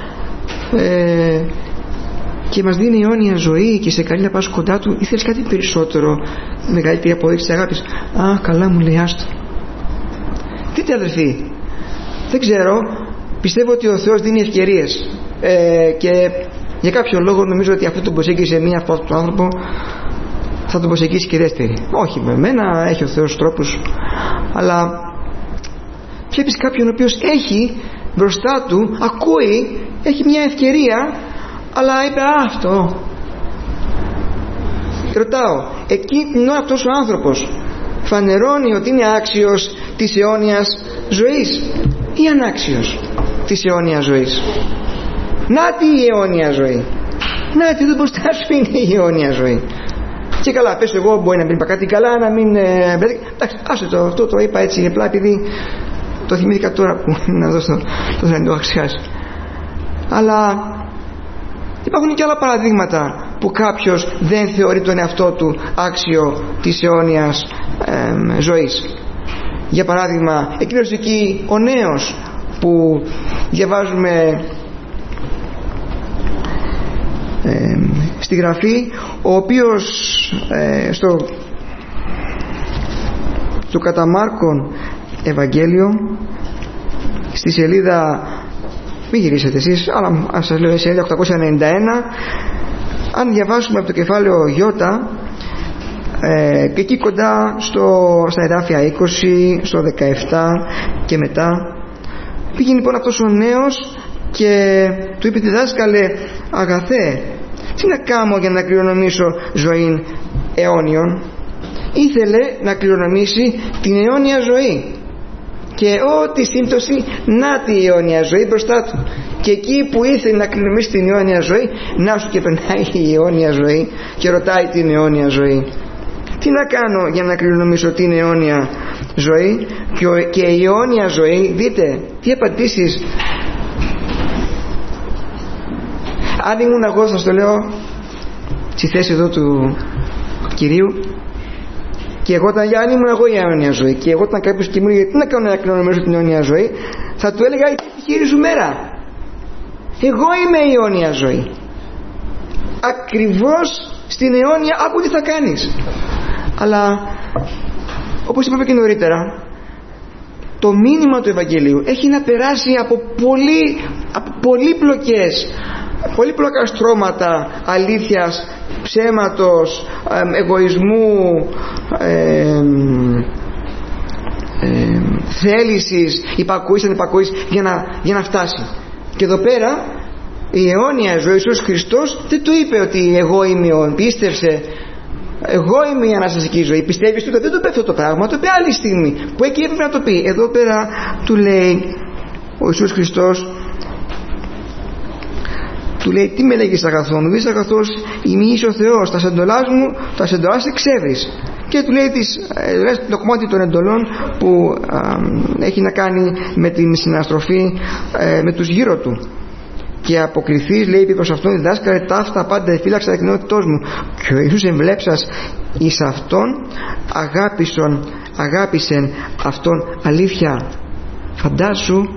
και μας δίνει αιώνια ζωή και σε καλεί να πας κοντά του. Ήθελες κάτι περισσότερο, μεγαλύτερη απόδειξη της αγάπης? Καλά, μου λέει, άστο. Δείτε, αδελφοί, δεν ξέρω, πιστεύω ότι ο Θεός δίνει ευκαιρίες, και για κάποιο λόγο νομίζω ότι αφού τον προσέγγισε μία αυτό τον άνθρωπο, θα τον προσεγγίσει και δεύτερη. Όχι με μένα, έχει ο Θεός τρόπους, αλλά βλέπεις κάποιον ο οποίος έχει μπροστά του, ακούει, έχει μια ευκαιρία, αλλά είπε αυτό. Ρωτάω, εκεί την ώρα αυτός ο άνθρωπος φανερώνει ότι είναι άξιος της αιώνιας ζωής ή ανάξιος της αιώνιας ζωής? Νάτι η αιώνια ζωή, νάτι εδώ μπροστά σου είναι η αιώνια ζωή. Και καλά, πες εγώ, μπορεί να μην είπα κάτι καλά, να μην... εντάξει, άσε αυτό το είπα έτσι απλά επειδή το θυμήθηκα τώρα που να δώσω το θα το αξιάσει. Αλλά υπάρχουν και άλλα παραδείγματα που κάποιος δεν θεωρεί τον εαυτό του άξιο της αιώνιας ζωής. Για παράδειγμα, εκείνος εκεί ο νέος που διαβάζουμε στη Γραφή, ο οποίος στο κατά Μάρκον Ευαγγέλιο, στη σελίδα, μην γυρίσετε εσείς, αλλά ας σας λέω, η σελίδα 891, αν διαβάσουμε από το κεφάλαιο Ι, και εκεί κοντά στα εδάφια 20, στο 17 και μετά, πήγε λοιπόν αυτός ο νέος και του είπε: διδάσκαλε αγαθέ, τι να κάνω για να κληρονομήσω ζωήν αιώνιον? Ήθελε να κληρονομήσει την αιώνια ζωή, και ό,τι σύμπτωση, να τη αιώνια ζωή μπροστά του. Και εκεί που ήθελε να κληρονομήσει την αιώνια ζωή, να σου και περνάει η αιώνια ζωή και ρωτάει την αιώνια ζωή: τι να κάνω για να κληρονομήσω την αιώνια ζωή? Και η αιώνια ζωή, δείτε τι απαντήσεις. Αν ήμουν εγώ, θα το λέω στη θέση εδώ του Κυρίου, και εγώ αν ήμουν εγώ η αιώνια ζωή, και εγώ ήταν κάποιος και μου έλεγε: τι να κάνω να κληρονομήσω την αιώνια ζωή? Θα του έλεγα: η χείρη σου μέρα, εγώ είμαι η αιώνια ζωή. Ακριβώς στην αιώνια, άκου τι θα κάνεις. Αλλά όπως είπαμε και νωρίτερα, το μήνυμα του Ευαγγελίου έχει να περάσει από πολύπλοκα στρώματα αλήθειας, ψέματος, εγωισμού, θέλησης, υπακούης, ανυπακούης, για να φτάσει. Και εδώ πέρα η αιώνια ζωή, ο Ιησούς Χριστός δεν του είπε ότι εγώ είμαι πίστευσε, εγώ είμαι η αναστασική ζωή, πιστεύεις του? Δεν το είπε αυτό το πράγμα, το είπε άλλη στιγμή που εκεί έπρεπε να το πει. Εδώ πέρα του λέει ο Ιησούς Χριστός, του λέει: τι με λέγεις αγαθό μου? Δεις αγαθός ημί είσαι ο Θεός, τα σεντολάς μου, τα σεντολάς εξεύρεις. Και του λέει το κομμάτι των εντολών που έχει να κάνει με την συναστροφή με τους γύρω του. Και αποκριθείς, λέει, είπε προς αυτόν: διδάσκαλε ταύτα πάντα εφύλαξα τα κοινότητός μου. Και ο Ιησούς εμβλέψας εις αυτόν αγάπησεν αυτόν αλήθεια. Φαντάσου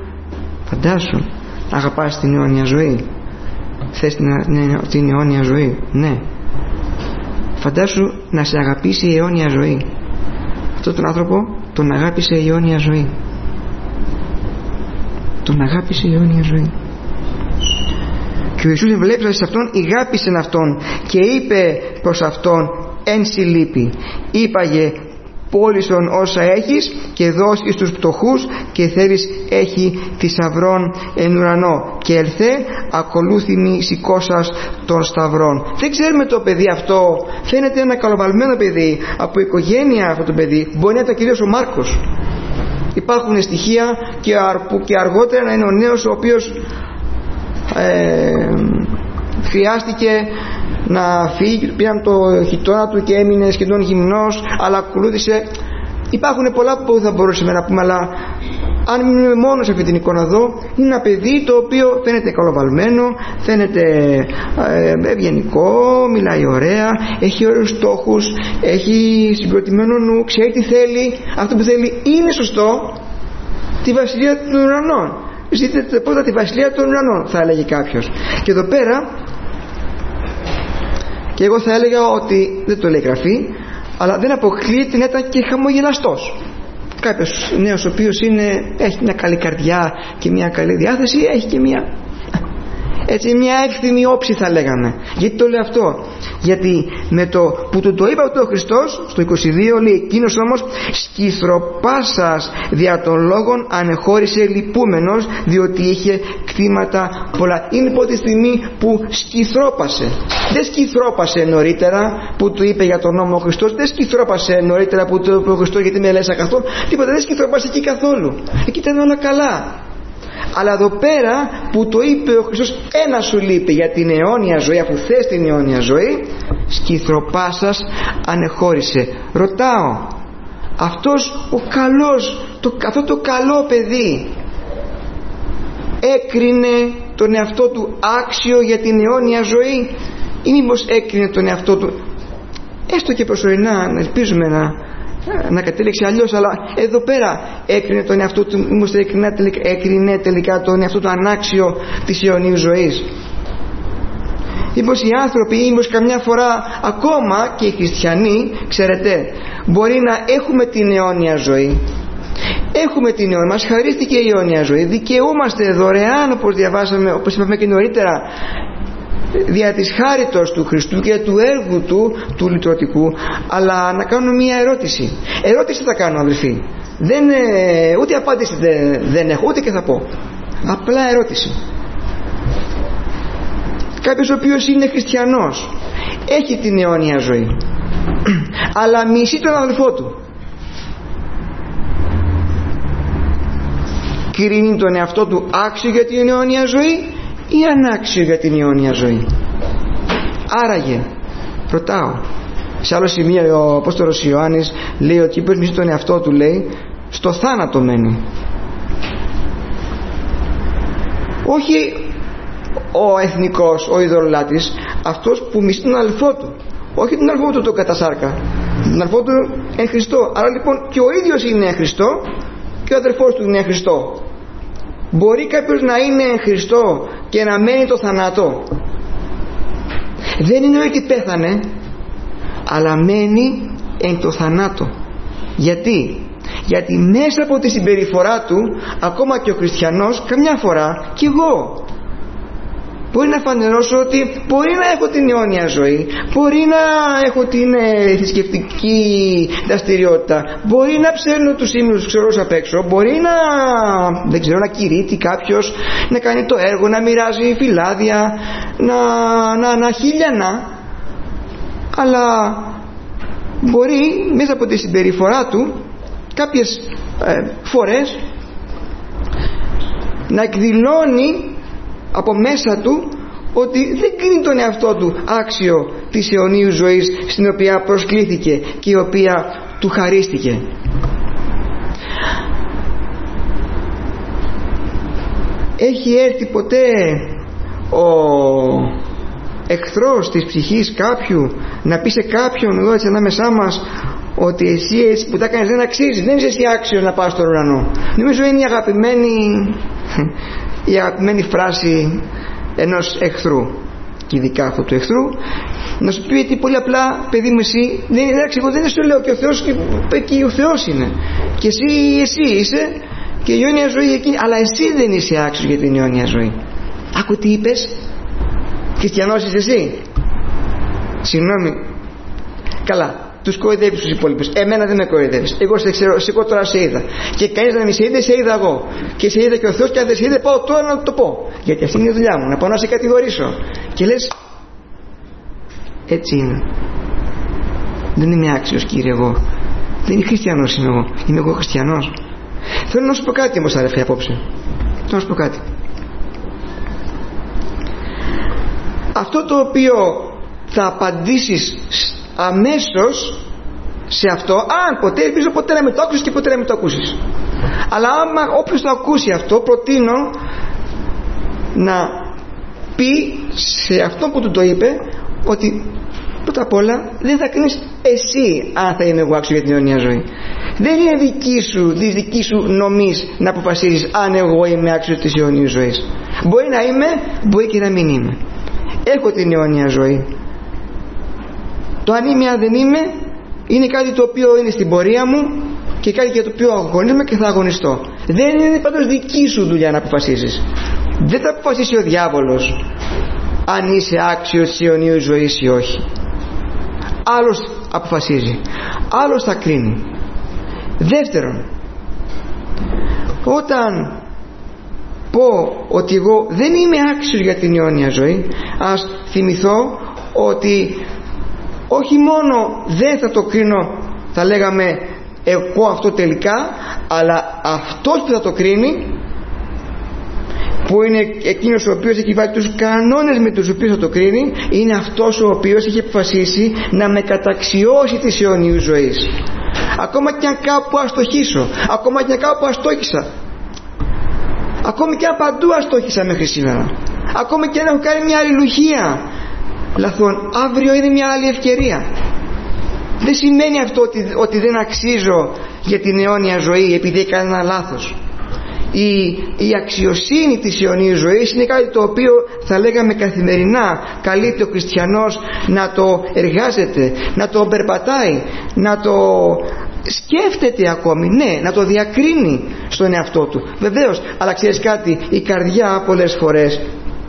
αγαπάς την αιώνια ζωή? Θες την αιώνια ζωή? Ναι. Φαντάσου να σε αγαπήσει η αιώνια ζωή. Αυτόν τον άνθρωπο τον αγάπησε η αιώνια ζωή. Τον αγάπησε η αιώνια ζωή. Και ο Ιησούς ευλέψας σε αυτόν, ηγάπησεν αυτόν και είπε προς αυτόν: εν συλλείπει, είπαγε πώλησον όσα έχεις και δώσ' εις τους πτωχούς, και θέλεις έχει θησαυρών εν ουρανό, και ελθέ ακολούθημι σηκώσας των σταυρών. Δεν ξέρουμε το παιδί αυτό, φαίνεται ένα καλοβαλμένο παιδί, από οικογένεια αυτό το παιδί, μπορεί να ήταν κυρίως ο Μάρκος. Υπάρχουν στοιχεία και αργότερα να είναι ο νέος ο οποίος χρειάστηκε να φύγει, πήραν το χιτώνα του και έμεινε σχεδόν γυμνός, αλλά ακολούθησε. Υπάρχουν πολλά που θα μπορούσαμε να πούμε, αλλά αν μείνουμε μόνο σε αυτή την εικόνα εδώ, είναι ένα παιδί το οποίο φαίνεται καλοβαλμένο, φαίνεται ευγενικό, μιλάει ωραία, έχει ωραίους στόχους, έχει συγκροτημένο νου, ξέρει τι θέλει. Αυτό που θέλει είναι σωστό, τη βασιλεία των ουρανών. Ζήτετε πρώτα τη βασιλεία των ουρανών, θα έλεγε κάποιος. Και εδώ πέρα, και εγώ θα έλεγα ότι δεν το λέει γραφή, αλλά δεν αποκλείεται να ήταν και χαμογελαστός. Κάποιος νέος ο οποίος έχει μια καλή καρδιά και μια καλή διάθεση, έχει και μια εύθυμη όψη, θα λέγαμε. Γιατί το λέω αυτό? Γιατί με το που του το είπε ο Χριστός στο 22, λέει: εκείνος όμως σκυθροπάσας δια των λόγων ανεχώρησε λυπούμενος, διότι είχε κτήματα πολλά. Είναι η πρώτη στιγμή που σκυθρόπασε. Δεν σκυθρόπασε νωρίτερα που του είπε για τον νόμο ο Χριστός, δεν σκυθρόπασε νωρίτερα που του είπε ο Χριστός γιατί με λες αγαθόν, τίποτα, δεν σκυθρόπασε εκεί καθόλου. Εκεί ήταν όλα καλά. Αλλά εδώ πέρα που το είπε ο Χριστός, ένα σου λείπει για την αιώνια ζωή, αφού θες την αιώνια ζωή, σκυθροπάσας ανεχώρησε. Ρωτάω, αυτός ο καλός, αυτό το καλό παιδί έκρινε τον εαυτό του άξιο για την αιώνια ζωή, ή μήπως έκρινε τον εαυτό του, έστω και προσωρινά, ελπίζουμε να κατέληξε αλλιώς, αλλά εδώ πέρα έκρινε τον εαυτό του, μήπως έκρινε τελικά τον εαυτό του ανάξιο της αιωνίου ζωής? Μήπως οι άνθρωποι, μήπως καμιά φορά ακόμα και οι χριστιανοί, ξέρετε, μπορεί να έχουμε την αιώνια ζωή, έχουμε την αιώνια, μας χαρίστηκε η αιώνια ζωή, δικαιούμαστε δωρεάν, όπως διαβάσαμε, όπως είπαμε και νωρίτερα, δια της χάριτος του Χριστού και του έργου του λυτρωτικού. Αλλά να κάνω μια ερώτηση θα κάνω, αδελφοί, ούτε απάντηση δεν έχω, ούτε και θα πω, απλά ερώτηση. κάποιος ο οποίος είναι χριστιανός, έχει την αιώνια ζωή, αλλά μισεί τον αδελφό του, κρίνει τον εαυτό του άξιο για την αιώνια ζωή ή ανάξιο για την αιώνια ζωή? Άραγε, ρωτάω, σε άλλο σημείο ο Απόστολος Ιωάννης λέει ότι ποιος μισεί τον εαυτό του, λέει, στο θάνατο μένει. Όχι ο εθνικός, ο ειδωλολάτης, αυτός που μισεί τον αδελφό του, όχι τον αδελφό του το κατασάρκα, τον αδελφό του εν Χριστώ. Άρα λοιπόν και ο ίδιος είναι εν Χριστώ και ο αδελφός του είναι εν Χριστώ. Μπορεί κάποιος να είναι εν Χριστώ και να μένει το θανάτο? Δεν είναι ότι πέθανε, αλλά μένει εν το θανάτο. Γιατί? Γιατί μέσα από τη συμπεριφορά του, ακόμα και ο χριστιανός, καμιά φορά κι εγώ μπορεί να φανερώσω ότι μπορεί να έχω την αιώνια ζωή, μπορεί να έχω την θρησκευτική δραστηριότητα, μπορεί να ψέρνω τους ύμνους ξερούς απ' έξω, μπορεί να, δεν ξέρω, να κηρύττει κάποιος, να κάνει το έργο, να μοιράζει φυλάδια, να χίλιανα, αλλά μπορεί μέσα από τη συμπεριφορά του κάποιες φορές να εκδηλώνει από μέσα του ότι δεν κρίνει τον εαυτό του άξιο της αιωνίου ζωής στην οποία προσκλήθηκε και η οποία του χαρίστηκε. Έχει έρθει ποτέ ο εχθρός της ψυχής κάποιου να πει σε κάποιον εδώ έτσι ανάμεσά μας ότι εσύ που τα κάνεις δεν αξίζει, δεν είσαι εσύ άξιος να πας στον ουρανό? Νομίζω είναι η αγαπημένη φράση ενός εχθρού, και ειδικά αυτό του εχθρού, να σου πει ότι πολύ απλά, παιδί μου, εσύ εγώ δεν σου λέω, και ο Θεός και ο Θεός είναι, και εσύ είσαι, και η αιώνια ζωή εκείνη, αλλά εσύ δεν είσαι άξιος για την αιώνια ζωή. Άκου τι είπες, χριστιανός είσαι εσύ? Συγγνώμη, καλά, τους κοροϊδεύεις τους υπόλοιπους, εμένα δεν με κοροϊδεύεις, εγώ σε ξέρω, εγώ τώρα σε είδα, και κανείς να μην σε είδε, σε είδα εγώ, και σε είδα και ο Θεός, και αν δεν σε είδε πάω τώρα να το πω, γιατί αυτή είναι η δουλειά μου, να πάω να σε κατηγορήσω. Και λες, έτσι είναι, δεν είμαι άξιος, Κύριε, εγώ δεν είμαι χριστιανός, είμαι εγώ χριστιανός? Θέλω να σου πω κάτι όμως, αδερφέ, απόψε. Θέλω να σου πω κάτι. Αυτό το οποίο θα απαντήσεις αμέσως σε αυτό, αν ποτέ, ελπίζω ποτέ να μην το άκουσες και ποτέ να μην το ακούσεις, αλλά άμα όποιος το ακούσει αυτό, προτείνω να πει σε αυτό που του το είπε ότι πρώτα απ' όλα δεν θα κρίνεις εσύ αν θα είμαι εγώ άξιο για την αιώνια ζωή. Δεν είναι δική σου νομής να αποφασίζεις αν εγώ είμαι άξιος της αιώνιας ζωής. Μπορεί να είμαι, μπορεί και να μην είμαι. Έχω την αιώνια ζωή. Το αν είμαι, αν δεν είμαι, είναι κάτι το οποίο είναι στην πορεία μου και κάτι για το οποίο αγωνίζομαι και θα αγωνιστώ. Δεν είναι πάντως δική σου δουλειά να αποφασίσεις. Δεν θα αποφασίσει ο διάβολος αν είσαι άξιος της αιωνίου ζωής ή όχι. Άλλος αποφασίζει, άλλος θα κρίνει. Δεύτερον, όταν πω ότι εγώ δεν είμαι άξιος για την αιώνια ζωή, ας θυμηθώ ότι όχι μόνο δεν θα το κρίνω, θα λέγαμε εγώ αυτό τελικά, αλλά αυτός που θα το κρίνει, που είναι εκείνος ο οποίος έχει βάλει τους κανόνες με τους οποίους θα το κρίνει, είναι αυτός ο οποίος έχει αποφασίσει να με καταξιώσει της αιωνίου ζωής. Ακόμα και αν κάπου αστοχήσω, ακόμα και αν κάπου αστόχησα, ακόμη και αν παντού αστόχησα μέχρι σήμερα, ακόμη και αν έχω κάνει μια αλληλουχία λαθών, αύριο είναι μια άλλη ευκαιρία. Δεν σημαίνει αυτό ότι δεν αξίζω για την αιώνια ζωή επειδή έκανα ένα λάθος. Η αξιοσύνη της αιωνίου ζωής είναι κάτι το οποίο θα λέγαμε καθημερινά καλείται ο χριστιανός να το εργάζεται, να το περπατάει, να το σκέφτεται ακόμη, ναι, να το διακρίνει στον εαυτό του, βεβαίως. Αλλά ξέρεις κάτι, η καρδιά πολλές φορές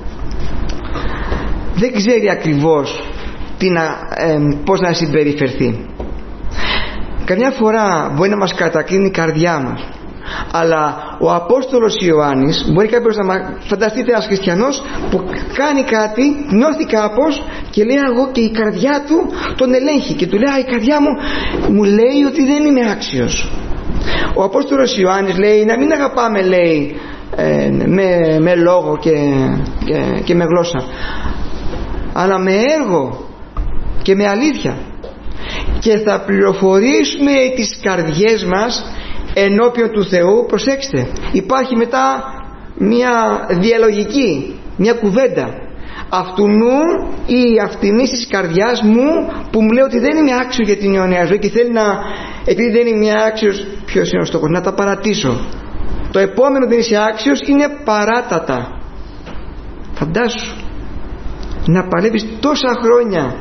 δεν ξέρει ακριβώς πώς να συμπεριφερθεί. Καμιά φορά μπορεί να μας κατακρίνει η καρδιά μας, Αλλά ο Απόστολος Ιωάννης, μπορεί κάποιος να φανταστείτε ένας χριστιανός που κάνει κάτι, νιώθει κάπως και λέει εγώ, και η καρδιά του τον ελέγχει και του λέει η καρδιά μου λέει ότι δεν είμαι άξιος. Ο Απόστολος Ιωάννης λέει να μην αγαπάμε, λέει, με λόγο και με γλώσσα, αλλά με έργο και με αλήθεια, και θα πληροφορήσουμε τις καρδιές μας ενώπιον του Θεού. Προσέξτε, υπάρχει μετά μια διαλογική, μια κουβέντα. Αυτουνού ή αυτινής της καρδιάς μου που μου λέει ότι δεν είμαι άξιος για την αιώνια ζωή και θέλει να, επειδή δεν είμαι άξιος, ποιος είναι ο στόχος? Να τα παρατήσω. Το επόμενο δεν είσαι άξιος είναι παράτατα. Φαντάσου να παλεύεις τόσα χρόνια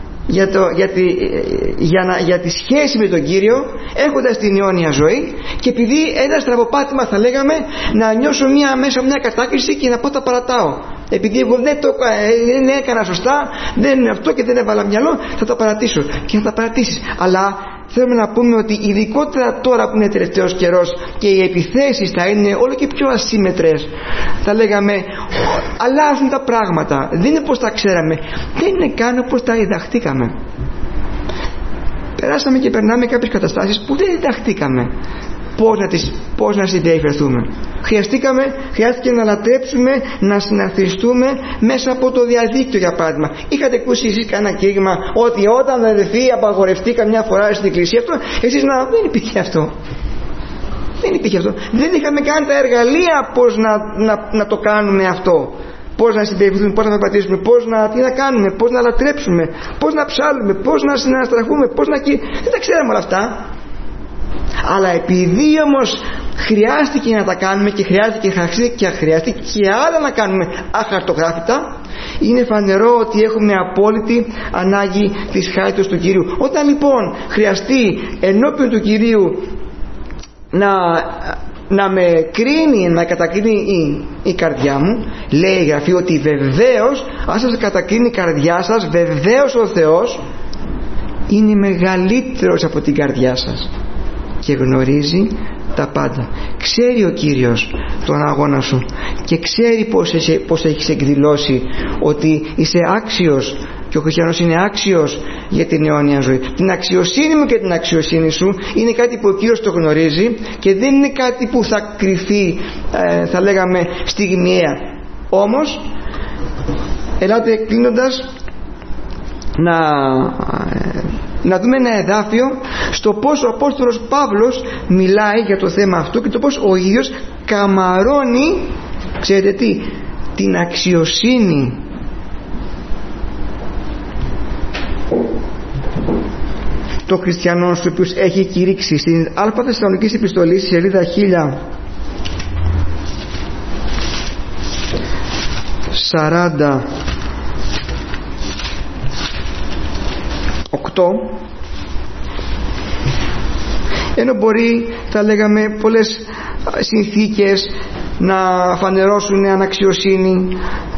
για τη σχέση με τον Κύριο, έχοντας την αιώνια ζωή, και επειδή ένα στραβοπάτημα θα λέγαμε, να νιώσω μέσα μια κατάκριση και να πω τα παρατάω, επειδή εγώ δεν έκανα σωστά, δεν είναι αυτό και δεν έβαλα μυαλό, θα τα παρατήσω. Και θα τα παρατήσεις. Αλλά θέλουμε να πούμε ότι ειδικότερα τώρα που είναι τελευταίος καιρός και οι επιθέσεις θα είναι όλο και πιο ασύμμετρες, θα λέγαμε αλλάζουν τα πράγματα, δεν είναι πως τα ξέραμε, δεν είναι καν όπως τα διδαχτήκαμε. Περάσαμε και περνάμε κάποιες καταστάσεις που δεν διδαχτήκαμε πώς να συμπεριφερθούμε. Χρειάστηκε να λατρέψουμε, να συναθριστούμε μέσα από το διαδίκτυο, για παράδειγμα. Είχατε ακούσει εσείς κανένα κήρυγμα ότι όταν αδερφοί απαγορευτεί καμιά φορά στην εκκλησία αυτό, εσείς δεν υπήρχε αυτό. Δεν υπήρχε αυτό. Δεν είχαμε καν τα εργαλεία πώς να το κάνουμε αυτό. Πώς να συμπεριφερθούμε, πώς να περπατήσουμε, τι να κάνουμε, πώς να λατρέψουμε, πώς να ψάλουμε, πώς να συναστραφούμε, δεν τα ξέραμε όλα αυτά. Αλλά επειδή όμως χρειάστηκε να τα κάνουμε και χρειάστηκε και άλλα να κάνουμε αχαρτογράφητα, είναι φανερό ότι έχουμε απόλυτη ανάγκη της χάριτος του Κυρίου. Όταν λοιπόν χρειαστεί ενώπιον του Κυρίου να με κρίνει, να κατακρίνει η καρδιά μου, λέει η Γραφή ότι βεβαίως αν σας κατακρίνει η καρδιά σας, βεβαίως ο Θεός είναι μεγαλύτερος από την καρδιά σας και γνωρίζει τα πάντα. Ξέρει ο Κύριος τον αγώνα σου και ξέρει πως έχεις εκδηλώσει ότι είσαι άξιος, και ο χριστιανός είναι άξιος για την αιώνια ζωή. Την αξιοσύνη μου και την αξιοσύνη σου είναι κάτι που ο Κύριος το γνωρίζει και δεν είναι κάτι που θα κρυφεί, θα λέγαμε, στιγμιαία. Όμως ελάτε κλείνοντας να δούμε ένα εδάφιο στο πως ο Απόστολος Παύλος μιλάει για το θέμα αυτό και το πως ο ίδιος καμαρώνει, ξέρετε τι, την αξιοσύνη των χριστιανών στους οποίους έχει κηρύξει. Στην Α Θεσσαλονικής Επιστολής, σελίδα 1048, ενώ μπορεί, θα λέγαμε, πολλές συνθήκες να φανερώσουν αναξιοσύνη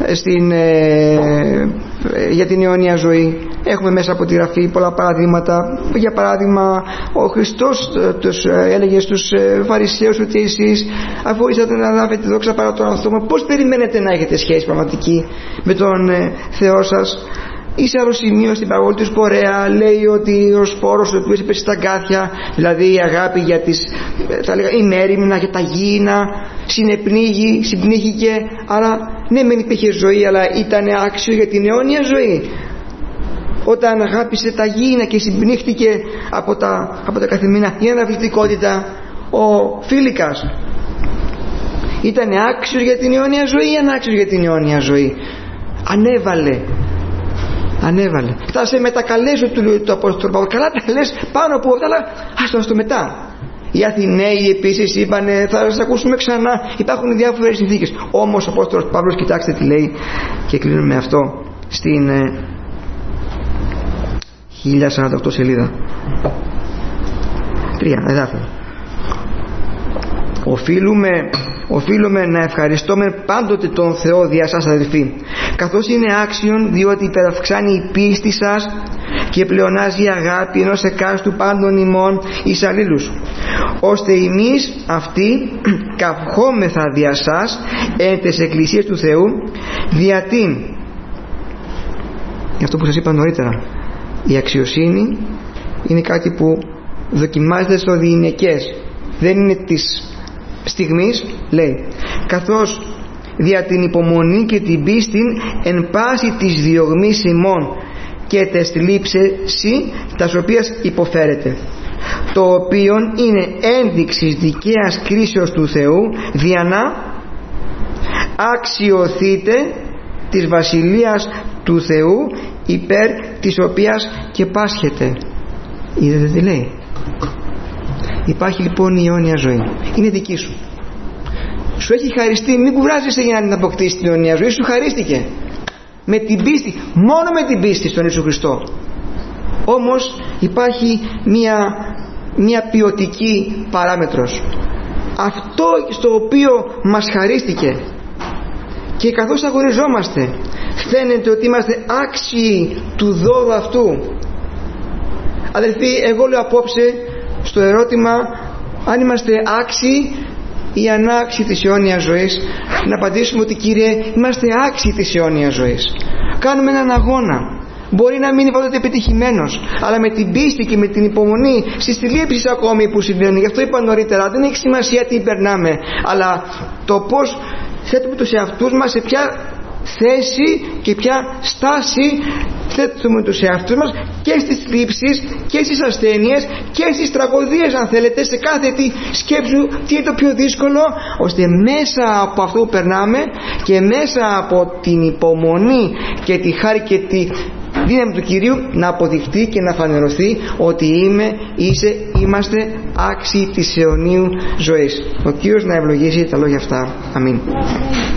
για την αιώνια ζωή. Έχουμε μέσα από τη Γραφή πολλά παραδείγματα. Για παράδειγμα, ο Χριστός τους έλεγε στους Φαρισαίους ότι εσείς, αφού είσατε να λάβετε δόξα παρά τον ανθρώπο, πώς περιμένετε να έχετε σχέση πραγματική με τον Θεό σας? Ή σε άλλο σημείο στην παραβολή του Σπορέα λέει ότι ο σπόρος ο οποίος έπεσε στα αγκάθια, δηλαδή η αγάπη για θα λέγα, η μέριμνα, για τα γήινα, συμπνίγηκε. Άρα ναι, μεν υπήρχε ζωή, αλλά ήταν άξιο για την αιώνια ζωή. Όταν αγάπησε τα γήινα και συμπνίχτηκε από τα καθημερινά, η αναβλητικότητα, ο Φίλικας, ήταν άξιος για την αιώνια ζωή ή ανάξιος για την αιώνια ζωή? Ανέβαλε. Θα σε μετακαλέσω, του λέει το Απόστολο Παύλος. Καλά τα λες πάνω από αυτά, αλλά άστο στο μετά. Οι Αθηναίοι επίσης είπανε θα σας ακούσουμε ξανά. Υπάρχουν διάφορες συνθήκες. Όμως ο Απόστολος Παύλος, κοιτάξτε τι λέει, και κλείνουμε με αυτό στην 1048 σελίδα 3 εδάφιο. Οφείλουμε να ευχαριστούμε πάντοτε τον Θεό δια σας, αδελφοί, καθώς είναι άξιον, διότι υπεραυξάνει η πίστη σας και πλεονάζει η αγάπη ενός εκάστου πάντων ημών εις αλλήλους, ώστε εμείς αυτοί καυχόμεθα δια σας εν τες εκκλησίες του Θεού, διατήν, αυτό που σας είπα νωρίτερα, η αξιοσύνη είναι κάτι που δοκιμάζεται στο διηνεκές, δεν είναι της στιγμής, λέει, καθώς δια την υπομονή και την πίστη εν πάση της διωγμής ημών και τες λήψεσι τας οποίας υποφέρετε, το οποίον είναι ένδειξης δικαίας κρίσεως του Θεού, δια να αξιωθείτε της βασιλείας του Θεού, υπέρ της οποίας και πάσχετε. Είδατε τι λέει? Υπάρχει λοιπόν η αιώνια ζωή, είναι δική σου. Σου έχει χαριστεί, μην κουράζεσαι για να την αποκτήσεις την αιώνια ζωή, σου χαρίστηκε με την πίστη, μόνο με την πίστη στον Ιησού Χριστό. Όμως υπάρχει μια ποιοτική παράμετρος, αυτό στο οποίο μας χαρίστηκε, και καθώς αγωνιζόμαστε φαίνεται ότι είμαστε άξιοι του δώδου αυτού. Αδελφοί, εγώ λέω απόψε στο ερώτημα αν είμαστε άξιοι ή ανάξιοι της αιώνιας ζωής, να απαντήσουμε ότι Κύριε, είμαστε άξιοι της αιώνιας ζωής. Κάνουμε έναν αγώνα, μπορεί να μην είναι πάντοτε επιτυχημένος, αλλά με την πίστη και με την υπομονή στις θλίψεις ακόμη που συμβαίνουν. Γι' αυτό είπα νωρίτερα, δεν έχει σημασία τι περνάμε, αλλά το πως θέτουμε τους εαυτούς μας, σε ποια θέση και ποια στάση θέτουμε τους εαυτούς μας και στις θλίψεις και στις ασθένειες και στις τραγωδίες, αν θέλετε, σε κάθε τι σκέψου τι είναι το πιο δύσκολο, ώστε μέσα από αυτό που περνάμε και μέσα από την υπομονή και τη χάρη και τη δύναμη του Κυρίου να αποδειχτεί και να φανερωθεί ότι είμαστε άξιοι της αιωνίου ζωής. Ο Κύριος να ευλογήσει τα λόγια αυτά. Αμήν.